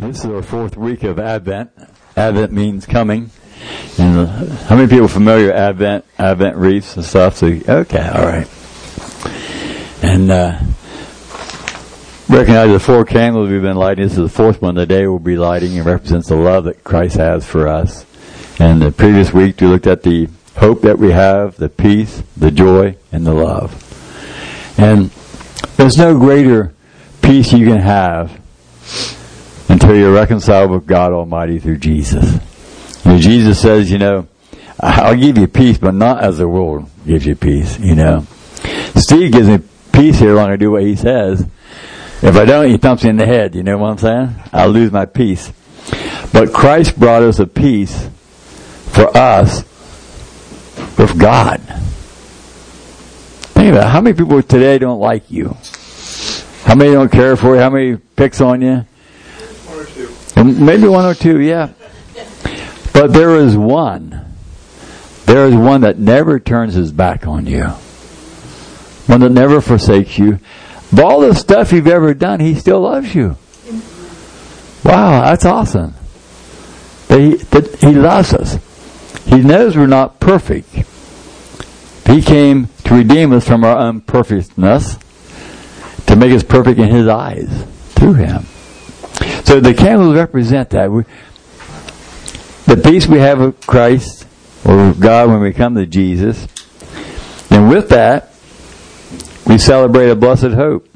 This is our fourth week of Advent. Advent means coming. And how many people are familiar with Advent wreaths and stuff? So, okay, all right. And recognize the four candles we've been lighting. This is the fourth one today we'll be lighting. It represents the love that Christ has for us. And the previous week we looked at the hope that we have, the peace, the joy, and the love. And there's no greater peace you can have until you're reconciled with God Almighty through Jesus. And Jesus says, I'll give you peace, but not as the world gives you peace, Steve gives me peace here long I do what he says. If I don't, he thumps me in the head, you know what I'm saying? I'll lose my peace. But Christ brought us a peace for us with God. Think about it. How many people today don't like you? How many don't care for you? How many picks on you? One or two. Maybe one or two, yeah. But there is one. There is one that never turns his back on you. One that never forsakes you. Of all the stuff you've ever done, he still loves you. Wow, that's awesome. That he loves us. He knows we're not perfect. He came to redeem us from our unperfectness, to make us perfect in his eyes through him. So the candles represent that. The peace we have with Christ or with God when we come to Jesus. And with that, we celebrate a blessed hope.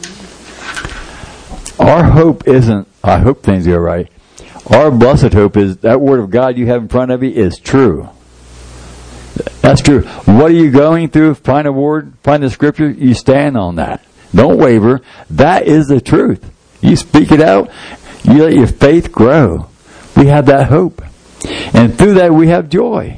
Our hope isn't, I hope things go right. Our blessed hope is that word of God you have in front of you is true. That's true. What are you going through? Find a word, find the scripture, you stand on that. Don't waver. That is the truth. You speak it out. You let your faith grow. We have that hope. And through that we have joy.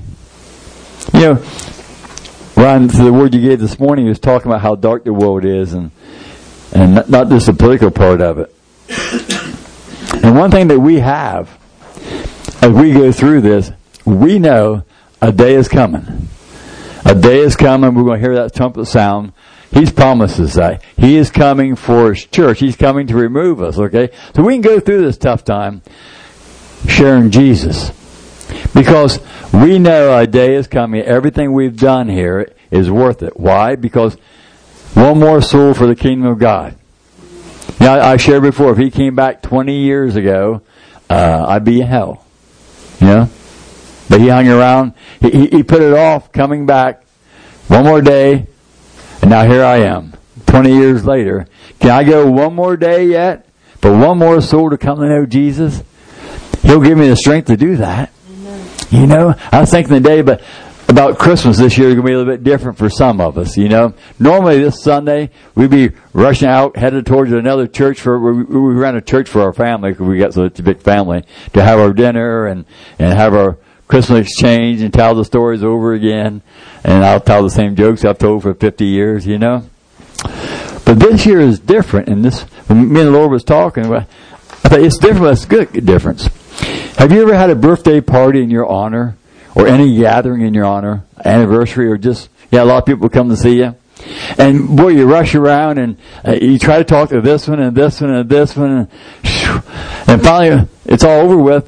Ron, the word you gave this morning, he was talking about how dark the world is and not just the political part of it. And one thing that we have, as we go through this, we know a day is coming. A day is coming. We're going to hear that trumpet sound. He's promised us that. He is coming for his church. He's coming to remove us, okay? So we can go through this tough time sharing Jesus. Because we know a day is coming. Everything we've done here is worth it. Why? Because one more soul for the kingdom of God. I shared before, if he came back 20 years ago, I'd be in hell. But he hung around. He put it off coming back one more day. And now here I am, 20 years later. Can I go one more day yet? For one more soul to come to know Jesus? He'll give me the strength to do that. Amen. I was thinking today about Christmas this year is going to be a little bit different for some of us, Normally this Sunday, we'd be rushing out, headed towards another church. We ran a church for our family, because we got such a big family, to have our dinner and have our Christmas exchange and tell the stories over again. And I'll tell the same jokes I've told for 50 years, But this year is different. And when me and the Lord was talking, I thought it's different, but it's good difference. Have you ever had a birthday party in your honor? Or any gathering in your honor? Anniversary, or just, a lot of people come to see you. And boy, you rush around and you try to talk to this one and this one and this one. And finally, it's all over with.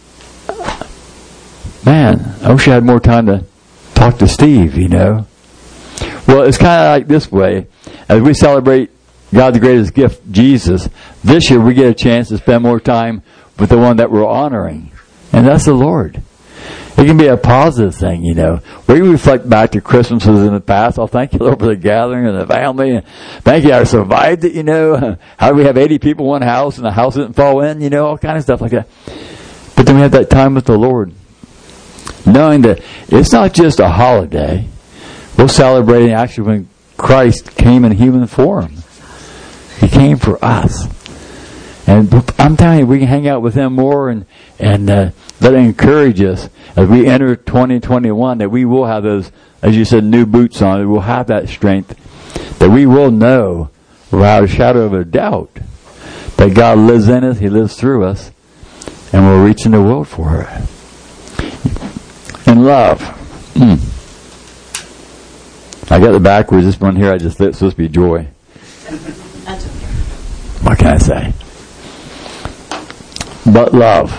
Man, I wish I had more time to talk to Steve, Well, it's kind of like this way. As we celebrate God's greatest gift, Jesus, this year we get a chance to spend more time with the one that we're honoring. And that's the Lord. It can be a positive thing, We reflect back to Christmases in the past. Thank you, Lord, for the gathering and the family. And thank you, I survived it, How do we have 80 people in one house and the house didn't fall in, all kind of stuff like that. But then we have that time with the Lord. Knowing that it's not just a holiday. We're celebrating actually when Christ came in human form. He came for us. And I'm telling you, we can hang out with him more and let it encourage us as we enter 2021 that we will have those, as you said, new boots on. We'll have that strength, that we will know without a shadow of a doubt that God lives in us, he lives through us, and we're reaching the world for it. And love. I got it backwards. This one here, it's supposed to be joy. What can I say? but love.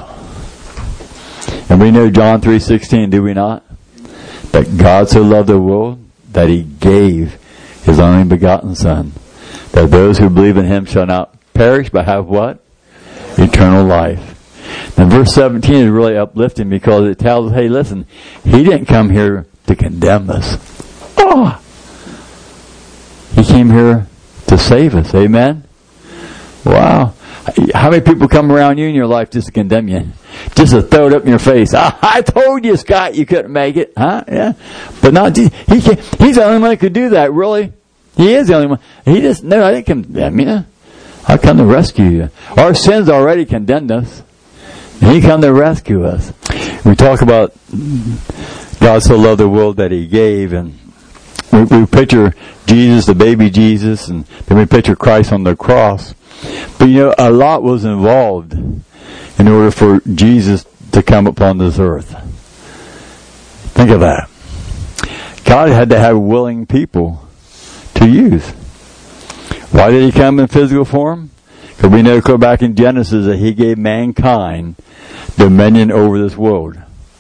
And we know John 3:16, do we not? That God so loved the world that he gave his only begotten Son, that those who believe in him shall not perish but have what? Eternal life. And verse 17 is really uplifting because it tells us, hey, listen, he didn't come here to condemn us. Oh! He came here to save us. Amen? Wow. How many people come around you in your life just to condemn you? Just to throw it up in your face. I told you, Scott, you couldn't make it. Huh? Yeah. But not, he's the only one that could do that, really. He is the only one. He just, no, I didn't condemn you. I come to rescue you. Our sins already condemned us. And he come to rescue us. We talk about God so loved the world that he gave, and we picture Jesus, the baby Jesus, and then we picture Christ on the cross. But you know, a lot was involved in order for Jesus to come upon this earth. Think of that. God had to have willing people to use. Why did he come in physical form? Because we know, go back in Genesis, that he gave mankind dominion over this world.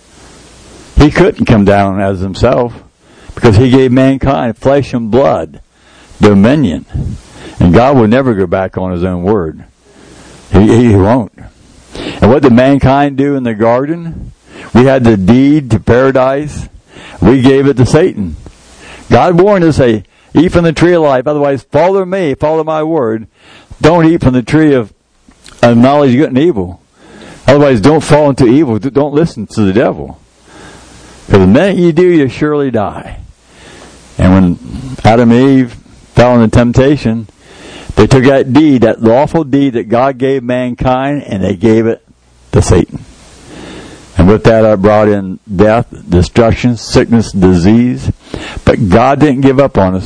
He couldn't come down as himself because he gave mankind flesh and blood dominion. And God will never go back on his own word. He won't. And what did mankind do in the garden? We had the deed to paradise. We gave it to Satan. God warned us, say, eat from the tree of life, otherwise follow me, follow my word. Don't eat from the tree of knowledge of good and evil. Otherwise, don't fall into evil. Don't listen to the devil. Because the minute you do, you surely die. And when Adam and Eve fell into temptation, they took that deed, that lawful deed that God gave mankind, and they gave it to Satan. And with that, I brought in death, destruction, sickness, disease. But God didn't give up on us.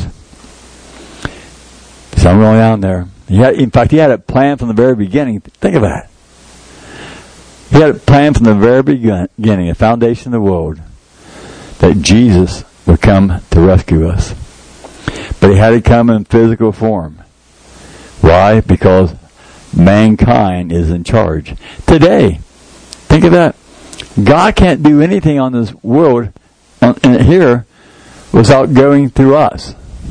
So I'm going down there. In fact, he had it planned from the very beginning. Think of that. He had it planned from the very beginning, the foundation of the world, that Jesus would come to rescue us. But he had to come in physical form. Why? Because mankind is in charge. Today, think of that. God can't do anything on this world here without going through us.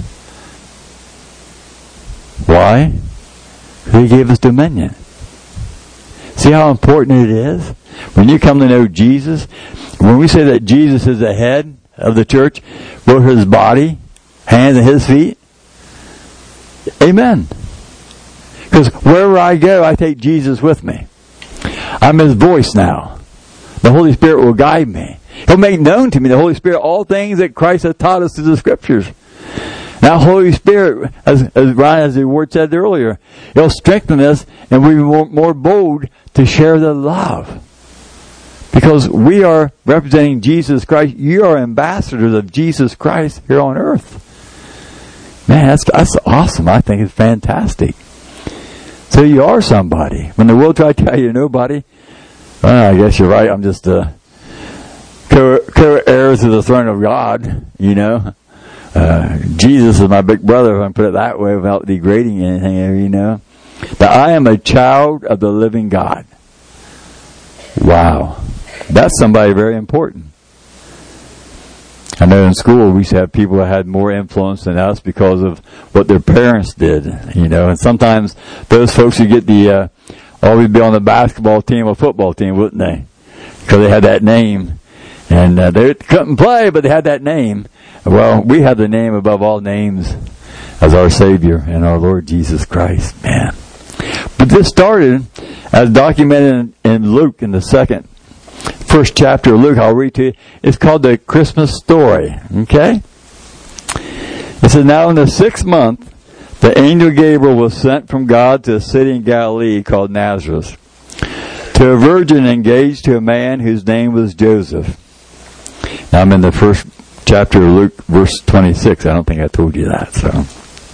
Why? He gave us dominion. See how important it is? When you come to know Jesus, when we say that Jesus is the head of the church, both his body, hands and his feet, amen. Because wherever I go, I take Jesus with me. I'm his voice now. The Holy Spirit will guide me. He'll make known to me, the Holy Spirit, all things that Christ has taught us through the Scriptures. Now, Holy Spirit, as the word said earlier, He'll strengthen us and we'll be more bold to share the love. Because we are representing Jesus Christ. You are ambassadors of Jesus Christ here on earth. Man, that's awesome. I think it's fantastic. So you are somebody. When the world tries to tell you you're nobody, well, I guess you're right. I'm just co-heir to the throne of God, you know. Jesus is my big brother, if I can put it that way, without degrading anything, you know. That I am a child of the living God. Wow. That's somebody very important. I know in school we used to have people that had more influence than us because of what their parents did, you know. And sometimes those folks would get always be on the basketball team or football team, wouldn't they? Because they had that name. And they couldn't play, but they had that name. Well, we have the name above all names as our Savior and our Lord Jesus Christ. Man. But this started as documented in Luke in the first chapter of Luke. I'll read to you. It's called the Christmas story. Okay? It says, now in the 6th month, the angel Gabriel was sent from God to a city in Galilee called Nazareth, to a virgin engaged to a man whose name was Joseph. Now I'm in the first chapter of Luke, verse 26. I don't think I told you that. So,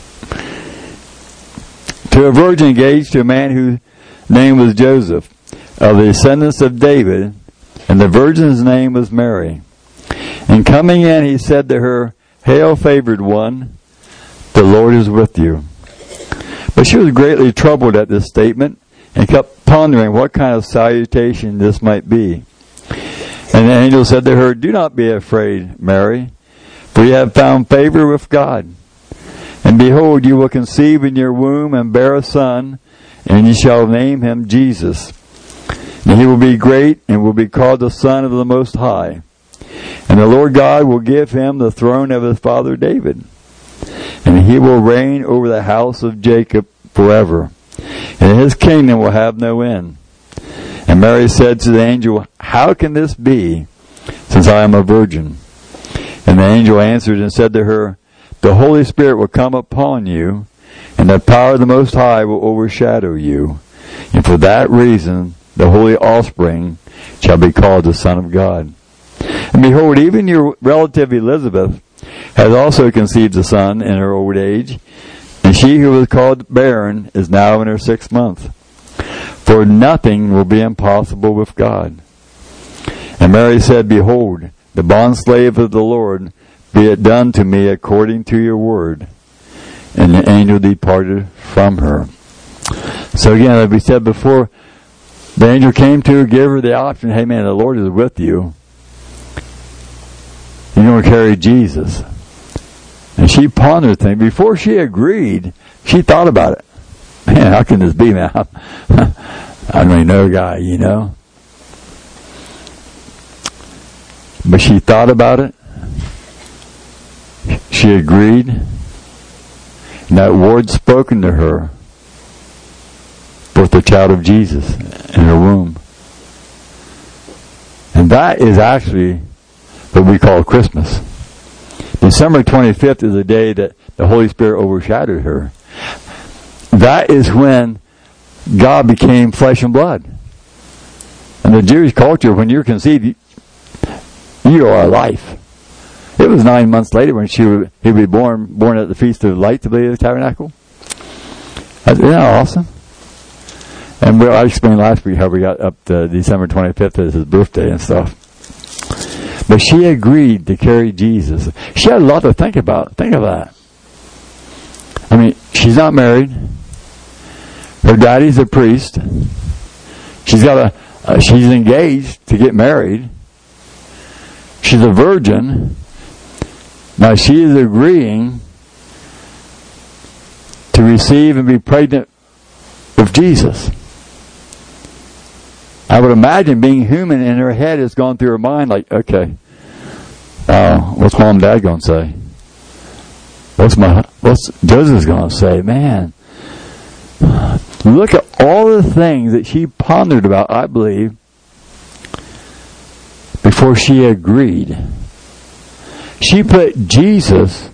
to a virgin engaged to a man whose name was Joseph, of the descendants of David, and the virgin's name was Mary. And coming in, he said to her, Hail, favored one, the Lord is with you. But she was greatly troubled at this statement, and kept pondering what kind of salutation this might be. And the angel said to her, "Do not be afraid, Mary, for you have found favor with God. And behold, you will conceive in your womb and bear a son, and you shall name him Jesus. And he will be great and will be called the Son of the Most High. And the Lord God will give him the throne of his father David. And he will reign over the house of Jacob forever. And his kingdom will have no end." And Mary said to the angel, "How can this be, since I am a virgin?" And the angel answered and said to her, "The Holy Spirit will come upon you, and the power of the Most High will overshadow you. And for that reason, the holy offspring shall be called the Son of God. And behold, even your relative Elizabeth has also conceived a son in her old age, and she who was called barren is now in her 6th month. For nothing will be impossible with God." And Mary said, "Behold, the bondslave of the Lord, be it done to me according to your word." And the angel departed from her. So again, as we said before, the angel came to her, gave her the option, "Hey man, the Lord is with you. You're going to carry Jesus." And she pondered things. Before she agreed, she thought about it. Man, how can this be, man? I don't even know a guy, you know. But she thought about it. She agreed. And that word spoken to her was the child of Jesus in her womb. And that is actually what we call Christmas. December 25th is the day that the Holy Spirit overshadowed her. That is when God became flesh and blood. In the Jewish culture, when you're conceived, you are life. It was 9 months later when he would be born at the Feast of Lights, I believe, the tabernacle. Isn't that awesome? And I explained last week how we got up to December 25th as his birthday and stuff. But she agreed to carry Jesus. She had a lot to think about. Think of that. I mean, she's not married. Her daddy's a priest. She's engaged to get married. She's a virgin. Now she is agreeing to receive and be pregnant with Jesus. I would imagine being human in her head has gone through her mind like, okay, what's mom and dad going to say? What's Joseph's going to say? Man, look at all the things that she pondered about, I believe, before she agreed. She put Jesus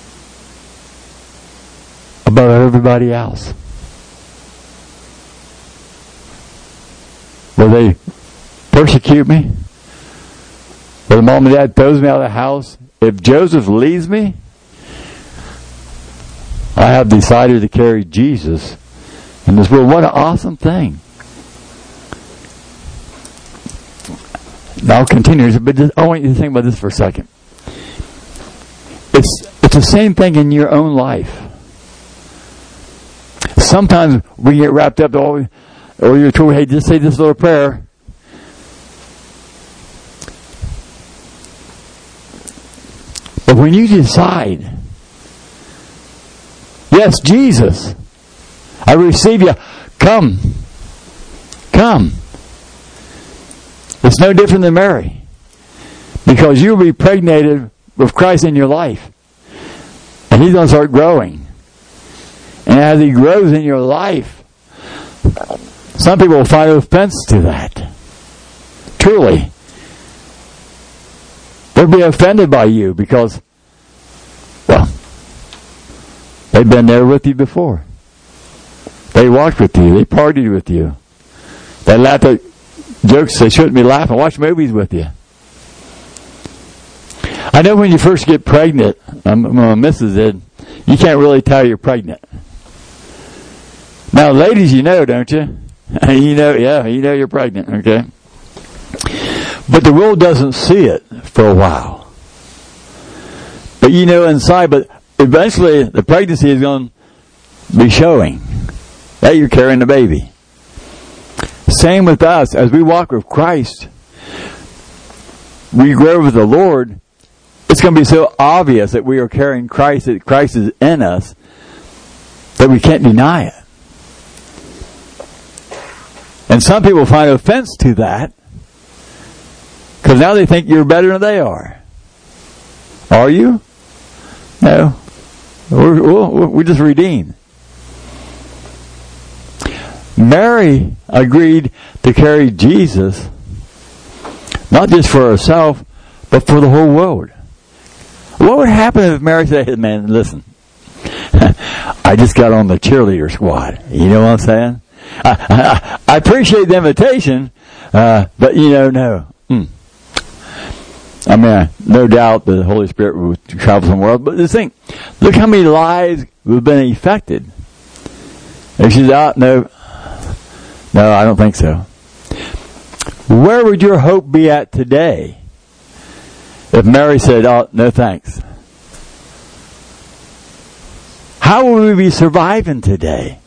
above everybody else. Will they persecute me? Will the mom and dad throws me out of the house? If Joseph leaves me, I have decided to carry Jesus in this world. What an awesome thing. Now I'll continue, but I want you to think about this for a second. It's the same thing in your own life. Sometimes we get wrapped up, or you're told, hey, just say this little prayer. But when you decide, yes, Jesus, I receive you, come. It's no different than Mary. Because you'll be pregnated with Christ in your life. And He's going to start growing. And as He grows in your life, some people will find offense to that. Truly. They'll be offended by you because, well, they've been there with you before. They walked with you. They partied with you. They laughed at jokes they shouldn't be laughing. Watch movies with you. I know when you first get pregnant, my missus did, you can't really tell you're pregnant. Now, ladies, you know, don't you? You know you're pregnant, okay? But the world doesn't see it for a while. But you know inside, but eventually the pregnancy is going to be showing that you're carrying the baby. Same with us. As we walk with Christ, we grow with the Lord, it's going to be so obvious that we are carrying Christ, that Christ is in us, that we can't deny it. And some people find offense to that, because now they think you're better than they are. Are you? No. We're just redeemed. Mary agreed to carry Jesus, not just for herself, but for the whole world. What would happen if Mary said, hey, man, listen, I just got on the cheerleader squad. You know what I'm saying? I appreciate the invitation, but no. I mean, no doubt the Holy Spirit will travel somewhere else. But just think, look how many lives have been affected. If she's out, no, I don't think so. Where would your hope be at today if Mary said, oh, no thanks? How would we be surviving today?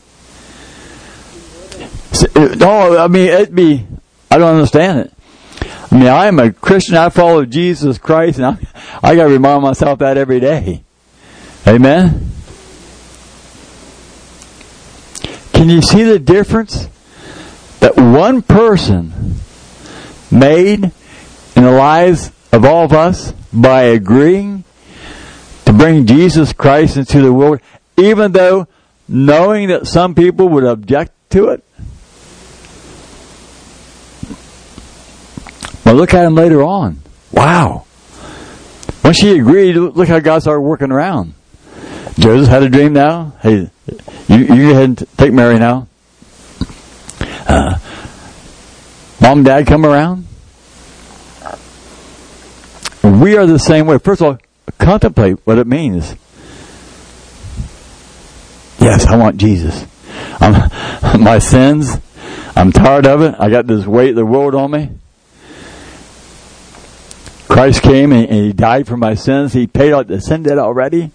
I don't understand it. I mean, I am a Christian. I follow Jesus Christ, and I got to remind myself that every day. Amen? Can you see the difference that one person made in the lives of all of us by agreeing to bring Jesus Christ into the world, even though knowing that some people would object to it? Well, look at him later on. Wow. When she agreed, look how God started working around. Joseph had a dream now. Hey, you go ahead and take Mary now. Mom and Dad come around. We are the same way. First of all, contemplate what it means. Yes, I want Jesus. My sins, I'm tired of it. I got this weight of the world on me. Christ came and He died for my sins. He paid out the sin debt already.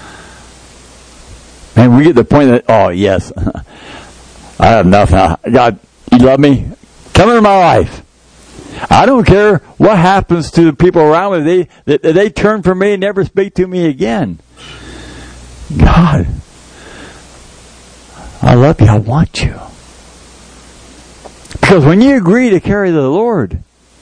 And we get the point that, oh yes, I have nothing. God, You love me? Come into my life. I don't care what happens to the people around me. They turn from me and never speak to me again. God, I love you. I want you. Because when you agree to carry the Lord,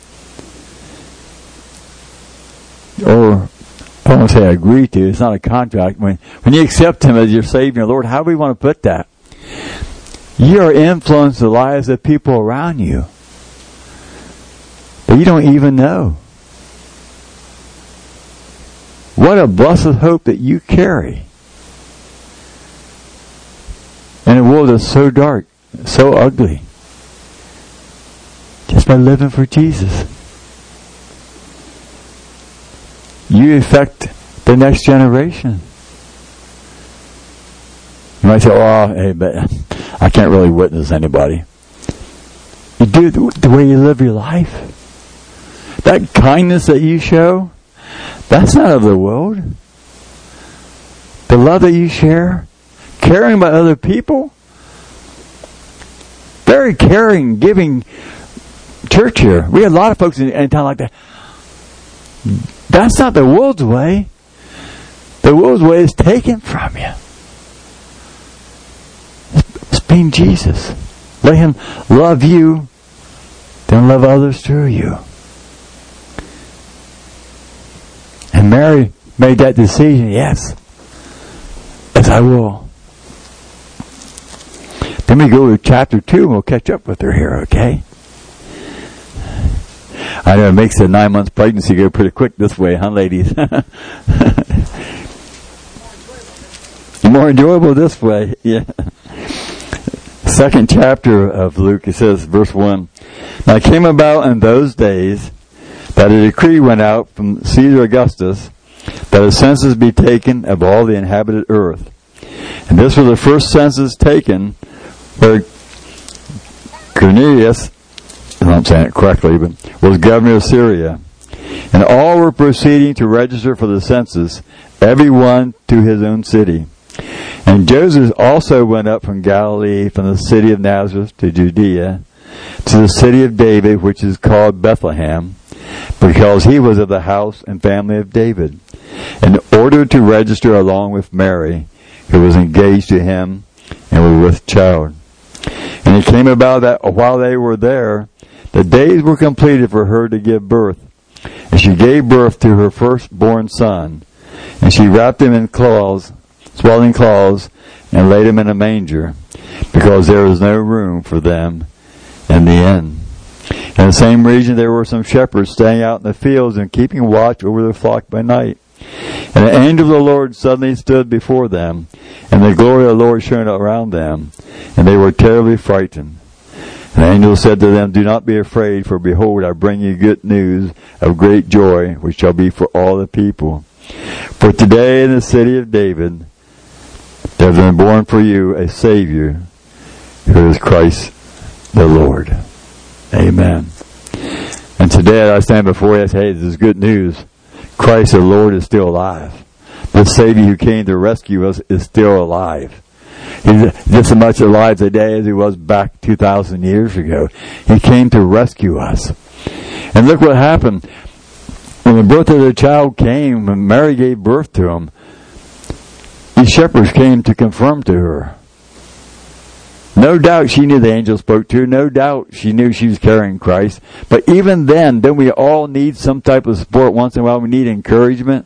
or I don't want to say agree to, it's not a contract. When you accept Him as your Savior and Lord, how do we want to put that? You are influencing the lives of people around you that you don't even know. What a blessed hope that you carry in a world that's so dark, so ugly. Just by living for Jesus, you affect the next generation. You might say, "Oh, hey, but I can't really witness anybody." You do it the way you live your life. That kindness that you show, that's not of the world. The love that you share, caring about other people, very caring, giving church here. We have a lot of folks in town like that. That's not the world's way. The world's way is taken from you. It's being Jesus. Let Him love you, then love others through you. And Mary made that decision. Yes, I will. Then we go to chapter 2 and we'll catch up with her here, okay? I know it makes a 9 months pregnancy go pretty quick this way, huh, ladies? More enjoyable this way, yeah. Second chapter of Luke, it says, verse 1, "Now it came about in those days that a decree went out from Caesar Augustus that a census be taken of all the inhabited earth. And this was the first census taken where Quirinius, if I'm saying it correctly, but was governor of Syria. And all were proceeding to register for the census, every one to his own city. And Joseph also went up from Galilee, from the city of Nazareth to Judea, to the city of David, which is called Bethlehem, because he was of the house and family of David, in order to register along with Mary, who was engaged to him and was with child. And it came about that while they were there, the days were completed for her to give birth. And she gave birth to her firstborn son. And she wrapped him in cloths, swaddling cloths, and laid him in a manger, because there was no room for them in the inn. In the same region there were some shepherds staying out in the fields and keeping watch over their flock by night. And the angel of the Lord suddenly stood before them, and the glory of the Lord shone around them, and they were terribly frightened. And the angel said to them, "Do not be afraid, for behold, I bring you good news of great joy, which shall be for all the people. For today in the city of David there has been born for you a Savior, who is Christ the Lord." Amen. And today I stand before you and say, hey, this is good news. Christ the Lord is still alive. The Savior who came to rescue us is still alive. He's just as much alive today as he was back 2,000 years ago. He came to rescue us. And look what happened. When the birth of the child came, when Mary gave birth to him, these shepherds came to confirm to her. No doubt she knew the angel spoke to her. No doubt she knew she was carrying Christ. But even then, don't we all need some type of support once in a while? We need encouragement.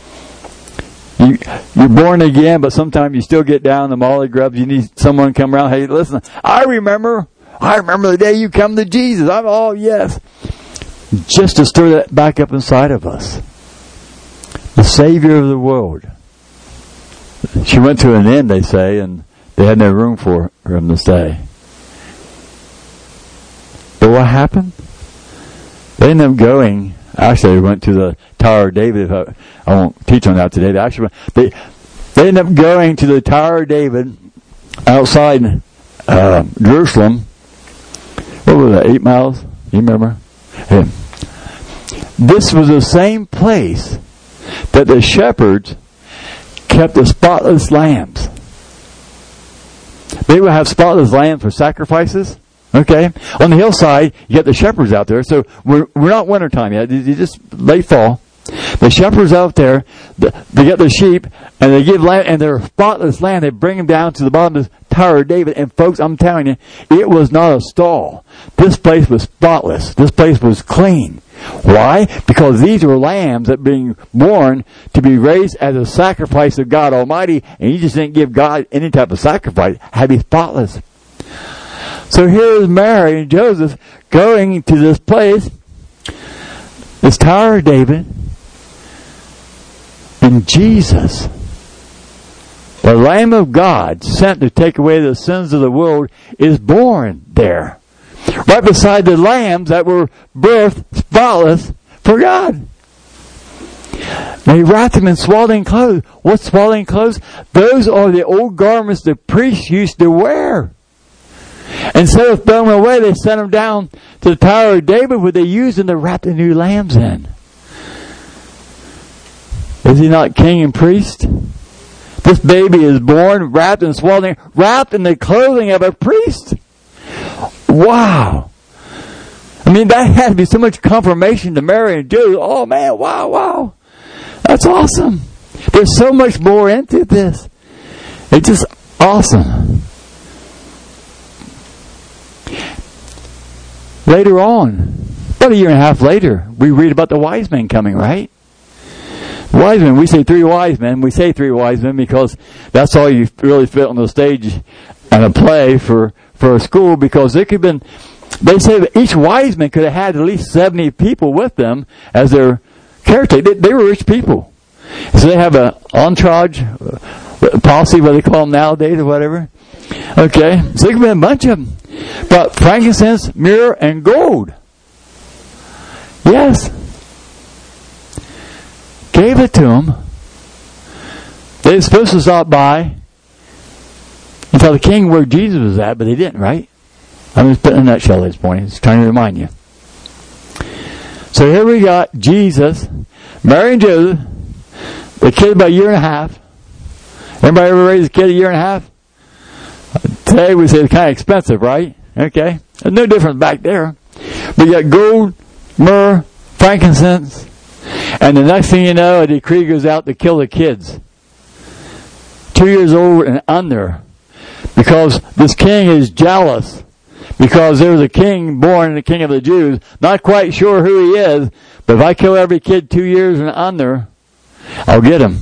You're born again, but sometimes you still get down the molly grubs. You need someone to come around. Hey, listen, I remember the day you come to Jesus. Yes. Just to stir that back up inside of us. The Savior of the world. She went to an inn, they say, and they had no room for him to stay. But what happened? They ended up going. Actually, they went to the Tower of David. I won't teach on that today. They ended up going to the Tower of David outside Jerusalem. What was that, 8 miles? You remember? Yeah. This was the same place that the shepherds kept the spotless lambs. They would have spotless lambs for sacrifices. Okay? On the hillside, you get the shepherds out there. So we're not wintertime yet. It's just late fall. The shepherds out there, they get the sheep, and they give lamb, and they're spotless lamb. They bring them down to the bottom of the Tower of David. And folks, I'm telling you, it was not a stall. This place was spotless. This place was clean. Why? Because these were lambs that were being born to be raised as a sacrifice of God Almighty, and you just didn't give God any type of sacrifice. It had to be spotless. So here is Mary and Joseph going to this place, this Tower of David, and Jesus, the Lamb of God, sent to take away the sins of the world, is born there. Right beside the lambs that were birthed spotless for God. They wrapped them in swaddling clothes. What swaddling clothes? Those are the old garments the priests used to wear. Instead of throwing them away, they sent them down to the Tower of David, where they used them to wrap the new lambs in. Is he not king and priest? This baby is born, wrapped in swaddling, wrapped in the clothing of a priest. Wow. I mean, that had to be so much confirmation to Mary and Joseph. Oh man, wow. That's awesome. There's so much more into this. It's just awesome. Later on, about a year and a half later, we read about the wise men coming, right? Wise men, we say 3 wise men. We say 3 wise men because that's all you really fit on the stage and a play for a school, because they say that each wise man could have had at least 70 people with them as their caretaker. They were rich people. So they have an entourage, posse, what they call them nowadays or whatever. Okay, so there could be a bunch of them. But frankincense, myrrh, and gold. Yes. Gave it to them. They were supposed to stop by and tell the king where Jesus was at, but they didn't, right? I'm just putting in a nutshell this morning. Just trying to remind you. So here we got Jesus, Mary and Joseph, the kid about a year and a half. Everybody ever raised a kid a year and a half? Today we say it's kind of expensive, right? Okay? There's no difference back there. But you got gold, myrrh, frankincense, and the next thing you know, a decree goes out to kill the kids. 2 years old and under. Because this king is jealous. Because there was a king born, the king of the Jews. Not quite sure who he is, but if I kill every kid 2 years and under, I'll get him.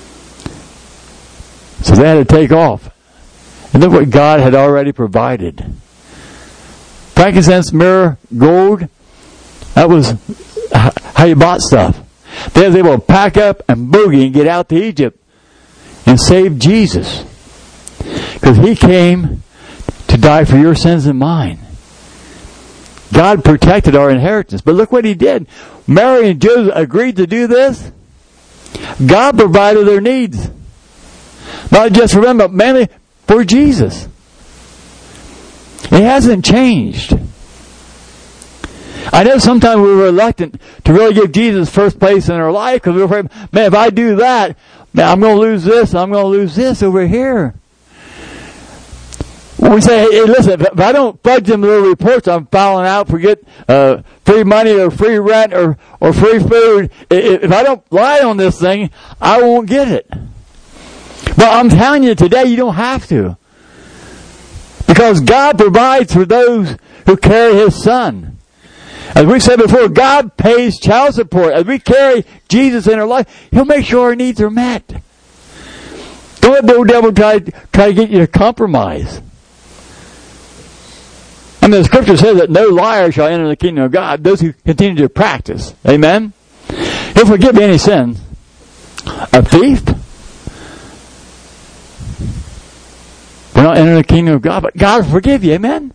So they had to take off. And look what God had already provided. Frankincense, myrrh, gold, that was how you bought stuff. They was able to pack up and boogie and get out to Egypt and save Jesus. Because he came to die for your sins and mine. God protected our inheritance. But look what he did. Mary and Joseph agreed to do this. God provided their needs. Not just for them, but mainly for Jesus. It hasn't changed. I know sometimes we're reluctant to really give Jesus first place in our life because we're afraid, man, if I do that, man, I'm going to lose this, I'm going to lose this over here. We say, hey, listen, if I don't fudge them little reports, I'm filing out for get free money or free rent or free food. If I don't lie on this thing, I won't get it. But I'm telling you today, you don't have to. Because God provides for those who carry His Son. As we said before, God pays child support. As we carry Jesus in our life, He'll make sure our needs are met. Don't let the old devil try to get you to compromise. I mean, the Scripture says that no liar shall enter the kingdom of God. Those who continue to practice. Amen? He'll forgive any sin. A thief? We're not entering the kingdom of God, but God will forgive you. Amen?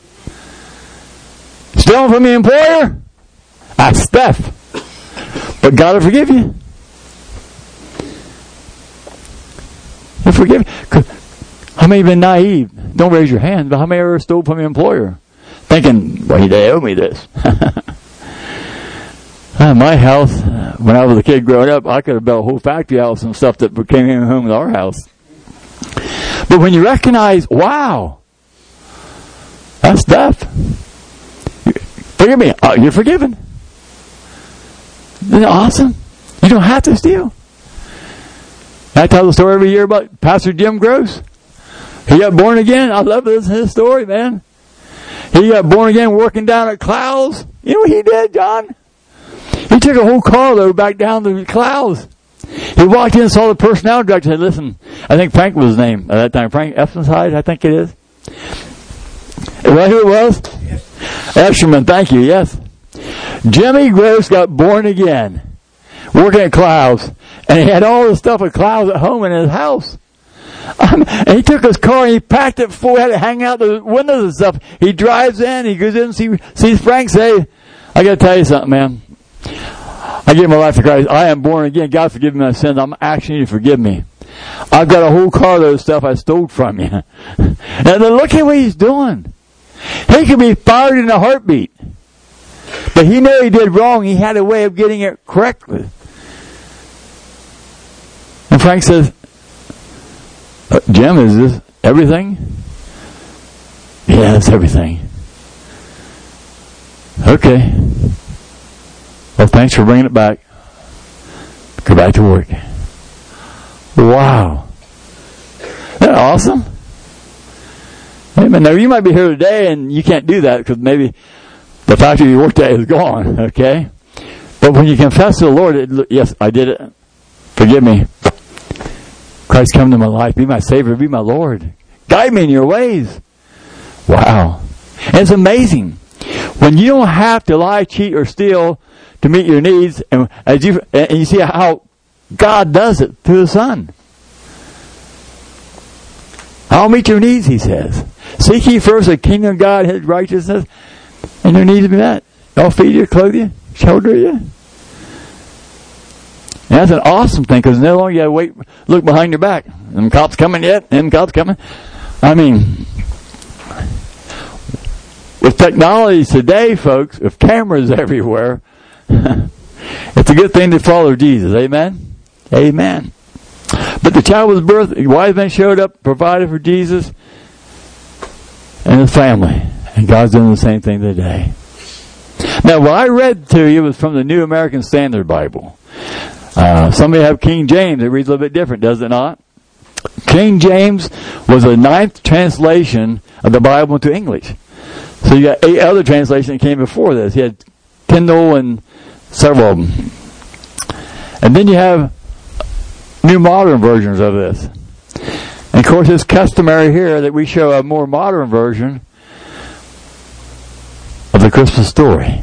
Stealing from the employer? That's theft. But God will forgive you. He'll forgive you. How many have been naive? Don't raise your hand, but how many ever stole from the employer? Thinking, well, they owe me this. My house, when I was a kid growing up, I could have built a whole factory out of some stuff that came in home with our house. But when you recognize, wow, that's theft. Forgive me. You're forgiven. Isn't it awesome? You don't have to steal. I tell the story every year about Pastor Jim Gross. He got born again. I love his story, man. He got born again working down at Clouds. You know what he did, John? He took a whole carload back down to Clouds. He walked in and saw the personnel director and said, listen, I think Frank was his name at that time. Frank Epstein, I think it is. Is that who it was? Yes. Escherman, thank you, yes. Jimmy Gross got born again, working at Clouds. And he had all the stuff at Clouds at home in his house. And he took his car and he packed it full, had it hang out the windows and stuff. He drives in, he goes in and sees Frank say, I got to tell you something, man. I gave my life to Christ. I am born again. God forgive me my sins. I'm asking you to forgive me. I've got a whole carload of stuff I stole from you. And then look at what he's doing. He could be fired in a heartbeat. But he knew he did wrong. He had a way of getting it correctly. And Frank says, Jim, is this everything? Yeah, that's everything. Okay. Well, thanks for bringing it back. Go back to work. Wow. Isn't that awesome? Amen. Now, you might be here today and you can't do that because maybe the factory you worked at is gone, okay? But when you confess to the Lord, yes, I did it. Forgive me. Christ, come into my life. Be my Savior. Be my Lord. Guide me in your ways. Wow. And it's amazing. When you don't have to lie, cheat, or steal to meet your needs, and you see how God does it through the Son. I'll meet your needs, He says. Seek ye first the kingdom of God, His righteousness, and your needs will be met. I'll feed you, clothe you, shelter you. And that's an awesome thing, because no longer you have to look behind your back. Them cops coming yet? Them cops coming? I mean, with technology today, folks, with cameras everywhere, it's a good thing to follow Jesus. Amen? Amen. But the child was birthed, wise men showed up, provided for Jesus and his family. And God's doing the same thing today. Now, what I read to you was from the New American Standard Bible. Somebody have King James. It reads a little bit different, does it not? King James was the 9th translation of the Bible into English. So you got 8 other translations that came before this. You had Tyndale and several of them. And then you have new modern versions of this. And of course, it's customary here that we show a more modern version of the Christmas story.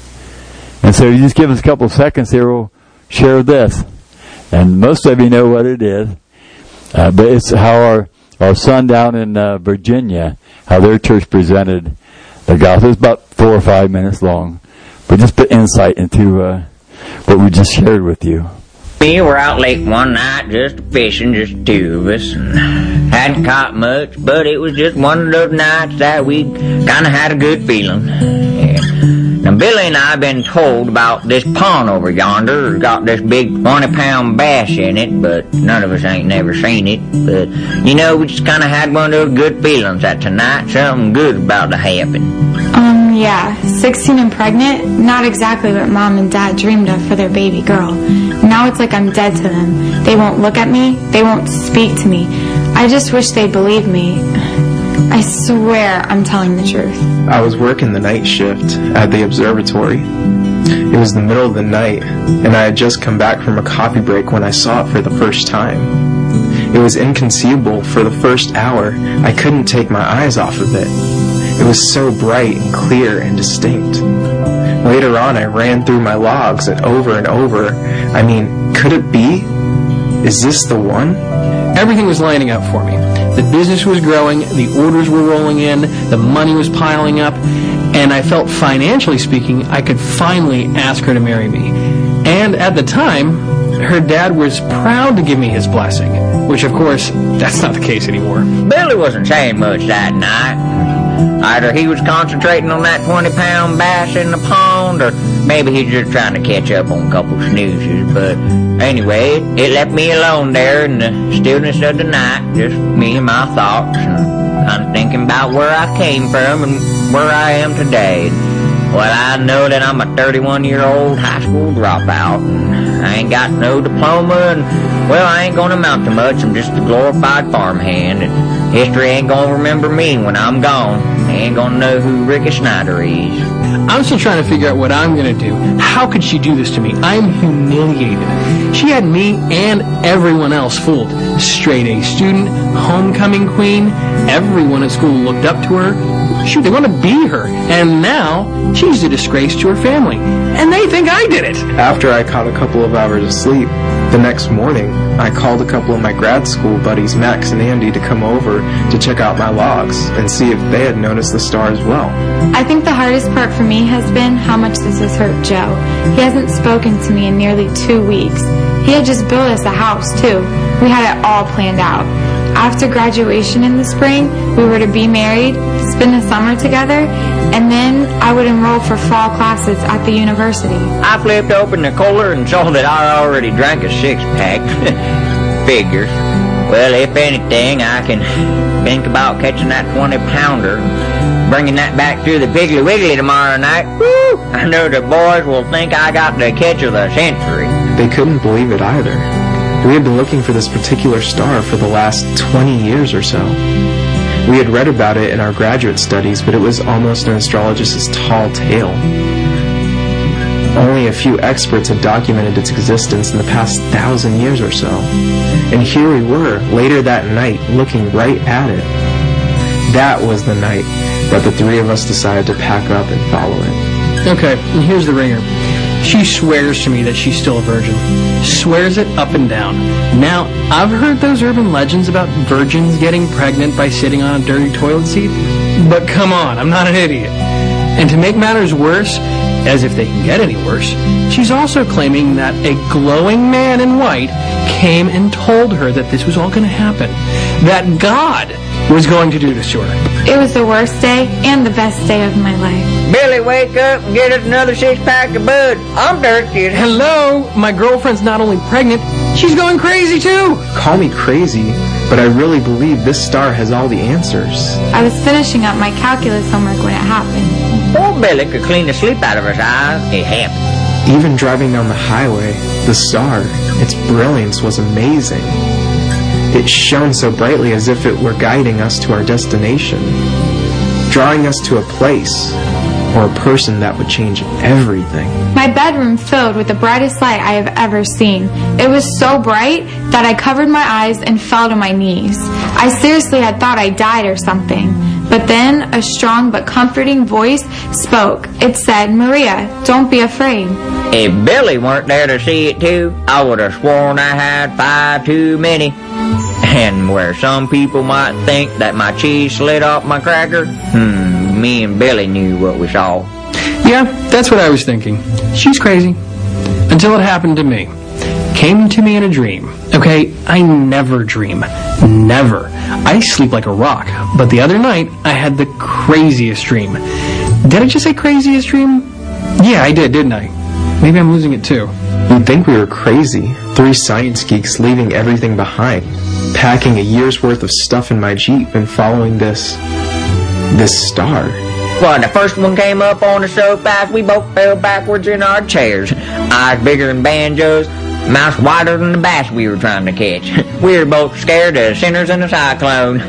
And so you just give us a couple of seconds here, we'll share this. And most of you know what it is. But it's how our son down in Virginia, how their church presented the gospel. It's about 4 or 5 minutes long. But just put insight into what we just shared with you. We were out late one night just fishing, just 2 of us. Hadn't caught much, but it was just one of those nights that we kind of had a good feeling. Yeah. Now, Billy and I have been told about this pond over yonder. It's got this big 20-pound bass in it, but none of us ain't never seen it. But, you know, we just kind of had one of those good feelings that tonight something good about to happen. Yeah, 16 and pregnant, not exactly what Mom and Dad dreamed of for their baby girl. Now it's like I'm dead to them. They won't look at me, they won't speak to me. I just wish they'd believe me. I swear I'm telling the truth. I was working the night shift at the observatory. It was the middle of the night, and I had just come back from a coffee break when I saw it for the first time. It was inconceivable. For the first hour, I couldn't take my eyes off of it. It was so bright and clear and distinct. Later on, I ran through my logs and over, I mean, could it be? Is this the one? Everything was lining up for me. The business was growing, the orders were rolling in, the money was piling up, and I felt, financially speaking, I could finally ask her to marry me. And at the time, her dad was proud to give me his blessing, which, of course, that's not the case anymore. Billy wasn't saying much that night. Either he was concentrating on that 20-pound bass in the pond, or maybe he's just trying to catch up on a couple snoozes. But anyway, it left me alone there in the stillness of the night, just me and my thoughts, and kind of thinking about where I came from and where I am today. Well, I know that I'm a 31-year-old high school dropout, and I ain't got no diploma, and, well, I ain't gonna amount to much. I'm just a glorified farmhand, and history ain't gonna remember me when I'm gone. They ain't gonna know who Ricky Snyder is. I'm still trying to figure out what I'm going to do. How could she do this to me? I'm humiliated. She had me and everyone else fooled. Straight A student, homecoming queen, everyone at school looked up to her. Shoot, they want to be her. And now, she's a disgrace to her family. And they think I did it. After I caught a couple of hours of sleep, the next morning, I called a couple of my grad school buddies, Max and Andy, to come over to check out my logs and see if they had noticed the star as well. I think the hardest part for me has been how much this has hurt Joe. He hasn't spoken to me in nearly 2 weeks. He had just built us a house, too. We had it all planned out. After graduation in the spring, we were to be married, spend the summer together, and then I would enroll for fall classes at the university. I flipped open the cooler and saw that I already drank a 6-pack. Figures. Well, if anything, I can think about catching that 20-pounder, bringing that back through the Piggly Wiggly tomorrow night. Woo! I know the boys will think I got the catch of the century. They couldn't believe it either. We had been looking for this particular star for the last 20 years or so. We had read about it in our graduate studies, but it was almost an astrologist's tall tale. Only a few experts had documented its existence in the past 1,000 years or so. And here we were, later that night, looking right at it. That was the night that the 3 of us decided to pack up and follow it. Okay, and here's the ringer. She swears to me that she's still a virgin. Swears it up and down. Now, I've heard those urban legends about virgins getting pregnant by sitting on a dirty toilet seat. But come on, I'm not an idiot. And to make matters worse, as if they can get any worse, she's also claiming that a glowing man in white came and told her that this was all going to happen. That God was going to do this to her. It was the worst day and the best day of my life. Billy, wake up and get us another 6-pack of bud. I'm thirsty. Hello? My girlfriend's not only pregnant, she's going crazy too. Call me crazy, but I really believe this star has all the answers. I was finishing up my calculus homework when it happened. Poor Billy could clean the sleep out of his eyes. It happened. Even driving down the highway, the star, its brilliance was amazing. It shone so brightly as if it were guiding us to our destination, drawing us to a place or a person that would change everything. My bedroom filled with the brightest light I have ever seen. It was so bright that I covered my eyes and fell to my knees. I seriously had thought I died or something. But then a strong but comforting voice spoke. It said, "Maria, don't be afraid." If Billy weren't there to see it too, I would have sworn I had 5 too many. And where some people might think that my cheese slid off my cracker, me and Billy knew what we saw. Yeah, that's what I was thinking. She's crazy. Until it happened to me. Came to me in a dream. Okay, I never dream. Never. I sleep like a rock. But the other night, I had the craziest dream. Did I just say craziest dream? Yeah, I did, didn't I? Maybe I'm losing it too. You'd think we were crazy. 3 science geeks leaving everything behind, packing a year's worth of stuff in my Jeep and following this star. Well, the first one came up on the soapbox, we both fell backwards in our chairs. Eyes bigger than banjos, mouth wider than the bass we were trying to catch. We were both scared as sinners in a cyclone.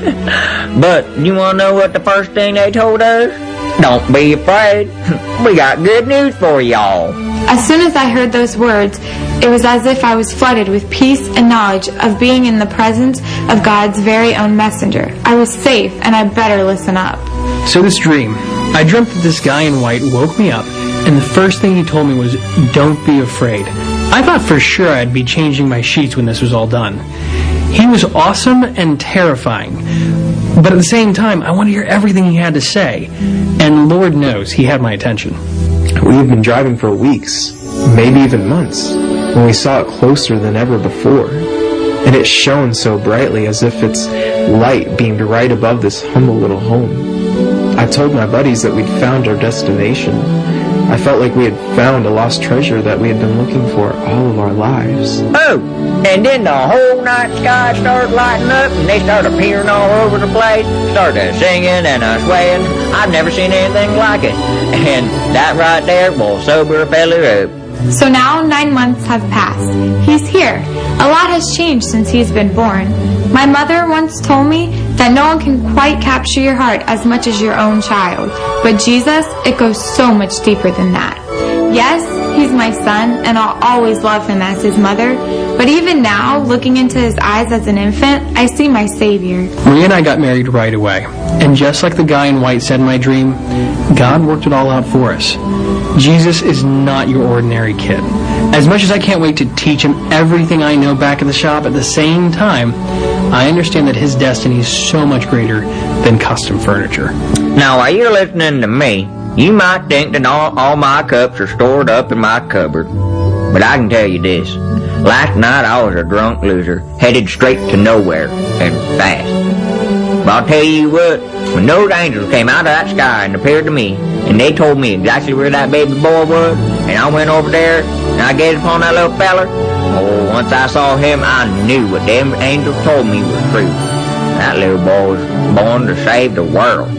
But you want to know what the first thing they told us? Don't be afraid. We got good news for y'all. As soon as I heard those words, it was as if I was flooded with peace and knowledge of being in the presence of God's very own messenger. I was safe, and I better listen up. So this dream, I dreamt that this guy in white woke me up, and the first thing he told me was, "Don't be afraid." I thought for sure I'd be changing my sheets when this was all done. He was awesome and terrifying, but at the same time, I wanted to hear everything he had to say, and Lord knows he had my attention. We had been driving for weeks, maybe even months, when we saw it closer than ever before, and it shone so brightly as if its light beamed right above this humble little home. I told my buddies that we'd found our destination. I felt like we had found a lost treasure that we had been looking for all of our lives. Oh, and then the whole night sky started lighting up, and they started appearing all over the place, started singing and swaying. I've never seen anything like it. And that right there will sober a fella up. So now 9 months have passed. He's here. A lot has changed since he's been born. My mother once told me that no one can quite capture your heart as much as your own child. But Jesus, it goes so much deeper than that. Yes, he's my son, and I'll always love him as his mother. But even now, looking into his eyes as an infant, I see my Savior. Maria and I got married right away. And just like the guy in white said in my dream, God worked it all out for us. Jesus is not your ordinary kid. As much as I can't wait to teach him everything I know back at the shop, at the same time, I understand that his destiny is so much greater than custom furniture. Now, while you're listening to me, you might think that all my cups are stored up in my cupboard. But I can tell you this. Last night I was a drunk loser, headed straight to nowhere, and fast. But I'll tell you what, when those angels came out of that sky and appeared to me, and they told me exactly where that baby boy was, and I went over there, and I gazed upon that little feller, once I saw him, I knew what them angels told me was true. That little boy was born to save the world.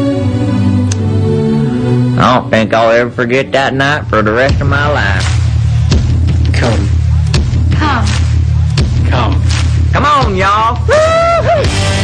I don't think I'll ever forget that night for the rest of my life. Come. Come. Come. Come on, y'all. Woo-hoo!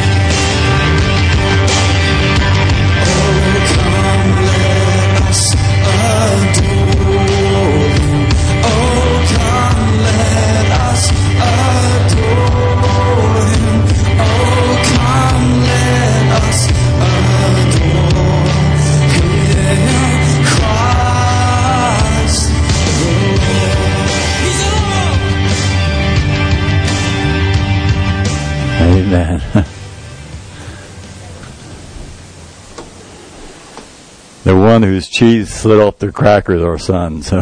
Amen. The one whose cheese slid off their crackers, our son. So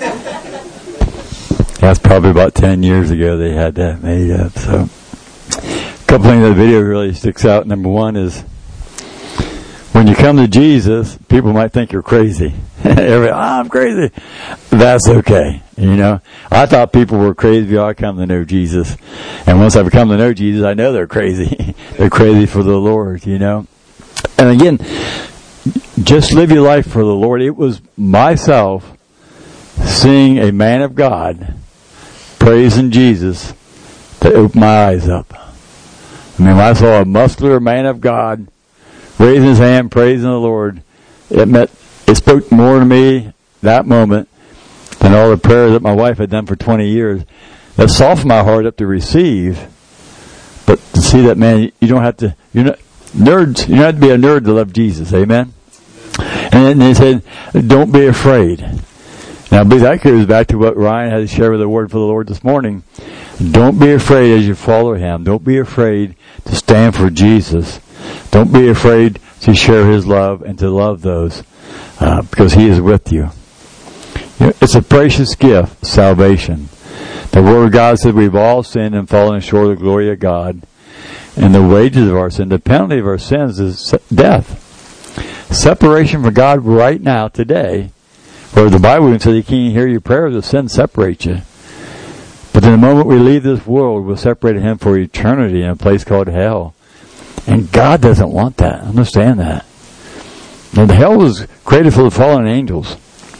that's probably about 10 years ago they had that made up. So a couple things in the video really sticks out. Number one is when you come to Jesus, people might think you're crazy. I'm crazy. That's okay. You know, I thought people were crazy before I come to know Jesus. And once I've come to know Jesus, I know they're crazy. They're crazy for the Lord, you know. And again, just live your life for the Lord. It was myself seeing a man of God praising Jesus that opened my eyes up. I mean, when I saw a muscular man of God raising his hand, praising the Lord, it spoke more to me that moment than all the prayers that my wife had done for 20 years. That softened my heart up to receive. But to see that, man, you don't have to, you don't have to be a nerd to love Jesus. Amen? And they said, don't be afraid. Now, I believe that goes back to what Ryan had to share with the word for the Lord this morning. Don't be afraid as you follow Him. Don't be afraid to stand for Jesus. Don't be afraid to share His love and to love those because He is with you. It's a precious gift, salvation. The Word of God said we've all sinned and fallen short of the glory of God. And the wages of our sin, the penalty of our sins is death. Separation from God right now, today, where the Bible even says He can't hear your prayers if sin separates you. But in the moment we leave this world, we'll separate Him for eternity in a place called hell. And God doesn't want that. Understand that. And hell was created for the fallen angels.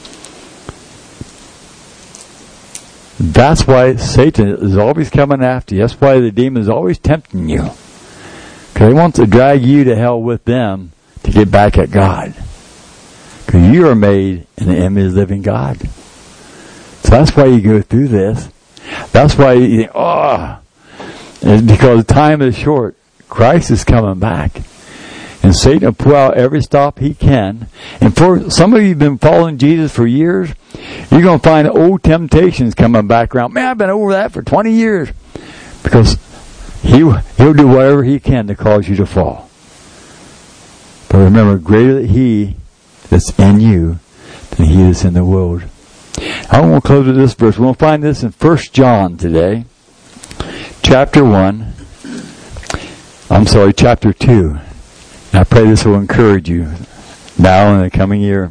That's why Satan is always coming after you. That's why the demon is always tempting you. Because he wants to drag you to hell with them to get back at God. Because you are made in the image of the living God. So that's why you go through this. That's why you think, it's because time is short. Christ is coming back. And Satan will pull out every stop he can. And for some of you who've been following Jesus for years, you're going to find old temptations coming back around. Man, I've been over that for 20 years. Because he'll do whatever he can to cause you to fall. But remember, greater is He that's in you than he that's in the world. I want to close with this verse. We'll find this in 1 John today. Chapter 2. And I pray this will encourage you now and in the coming year.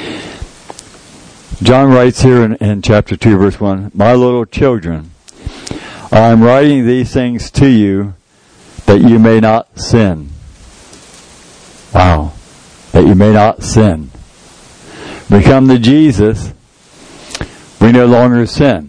John writes here in chapter 2, verse 1, My little children, I am writing these things to you that you may not sin. Wow. That you may not sin. We come to Jesus, we no longer sin.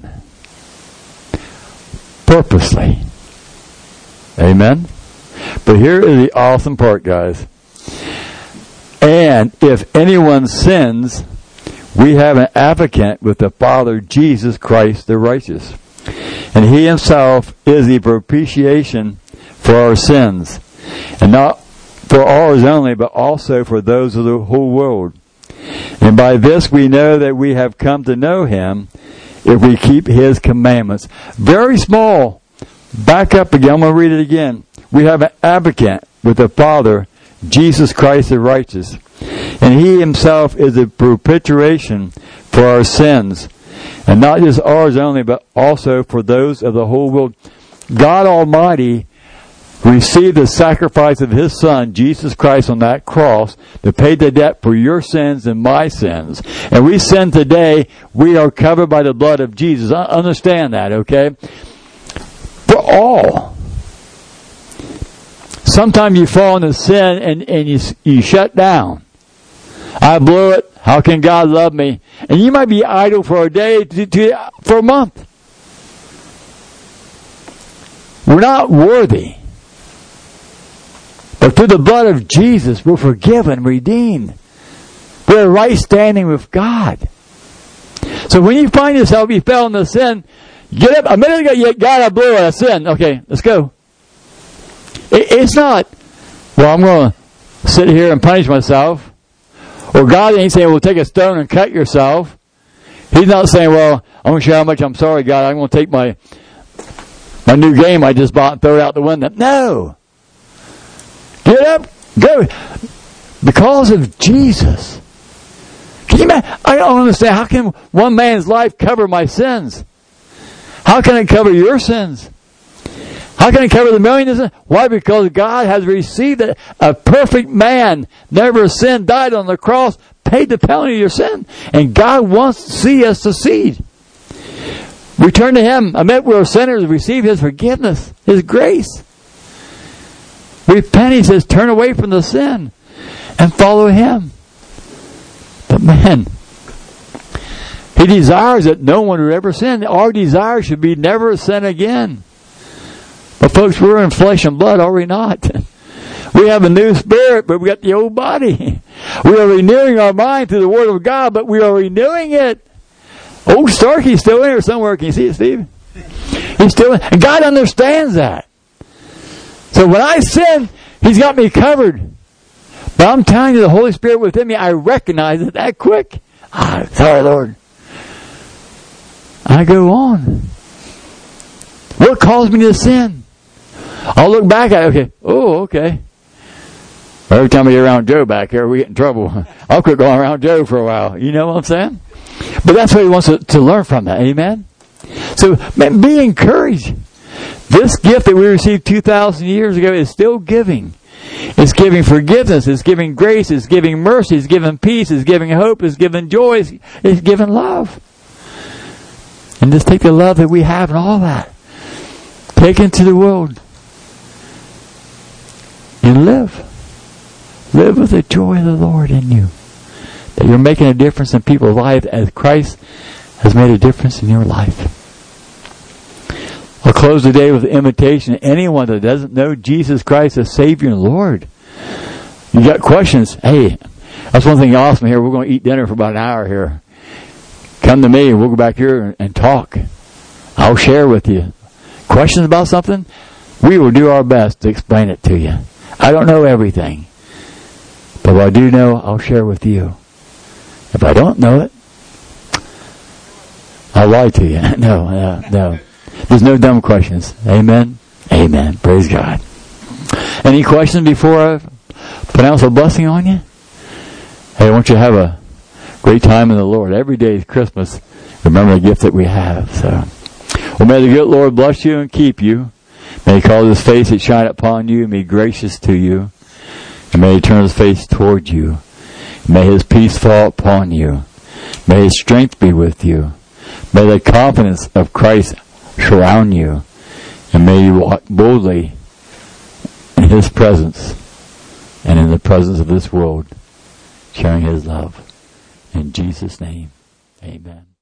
Purposely. Amen? But here is the awesome part, guys. And if anyone sins, we have an advocate with the Father, Jesus Christ the righteous. And He Himself is the propitiation for our sins. And not for ours only, but also for those of the whole world. And by this we know that we have come to know Him if we keep His commandments. Very small. Back up again. I'm going to read it again. We have an advocate with the Father, Jesus Christ the righteous. And He Himself is a propitiation for our sins. And not just ours only, but also for those of the whole world. God Almighty received the sacrifice of His Son, Jesus Christ, on that cross to pay the debt for your sins and my sins. And we sin today, we are covered by the blood of Jesus. Understand that, okay? For all. Sometimes you fall into sin and you shut down. I blew it. How can God love me? And you might be idle for a day, for a month. We're not worthy. But through the blood of Jesus, we're forgiven, redeemed. We're in right standing with God. So when you find yourself, you fell into sin, get up. A minute ago, God, I blew it, I sinned. Okay, let's go. It's not, well, I'm going to sit here and punish myself. Or God ain't saying, well, take a stone and cut yourself. He's not saying, well, I'm going to show how much I'm sorry, God. I'm going to take my new game I just bought and throw it out the window. No. Get up, go. Because of Jesus. Can you imagine? I don't understand. How can one man's life cover my sins? How can it cover your sins? How can it cover the millions? Why? Because God has received it. A perfect man, never sinned, died on the cross, paid the penalty of your sin. And God wants to see us succeed. Return to Him. Admit we're sinners. Receive His forgiveness, His grace. Repent, He says, turn away from the sin and follow Him. But man, He desires that no one would ever sin. Our desire should be never sin again. But folks, we're in flesh and blood, are we not? We have a new spirit, but we got the old body. We are renewing our mind through the Word of God, but we are renewing it. Old Starkey's still in here somewhere. Can you see it, Steve? He's still in. And God understands that. So when I sin, He's got me covered. But I'm telling you, the Holy Spirit within me, I recognize it that quick. Sorry, Lord. I go on. What caused me to sin? I'll look back at it. Okay. Every time I get around Joe back here, we get in trouble. I'll quit going around Joe for a while. You know what I'm saying? But that's what he wants to learn from that. Amen? So, man, be encouraged. This gift that we received 2,000 years ago is still giving. It's giving forgiveness. It's giving grace. It's giving mercy. It's giving peace. It's giving hope. It's giving joy. It's giving love. And just take the love that we have and all that. Take it into the world. And live. Live with the joy of the Lord in you. That you're making a difference in people's lives as Christ has made a difference in your life. I'll close today with an invitation to anyone that doesn't know Jesus Christ as Savior and Lord. You got questions? Hey, that's one thing awesome here. We're going to eat dinner for about an hour here. Come to me and we'll go back here and talk. I'll share with you. Questions about something? We will do our best to explain it to you. I don't know everything. But what I do know, I'll share with you. If I don't know it, I'll lie to you. No. There's no dumb questions. Amen? Amen. Praise God. Any questions before I pronounce a blessing on you? Hey, I want you to have a great time in the Lord. Every day is Christmas. Remember the gift that we have. So, well, may the good Lord bless you and keep you. May He cause His face to shine upon you and be gracious to you. And may He turn His face toward you. May His peace fall upon you. May His strength be with you. May the confidence of Christ surround you. And may you walk boldly in His presence and in the presence of this world, sharing His love. In Jesus' name, amen.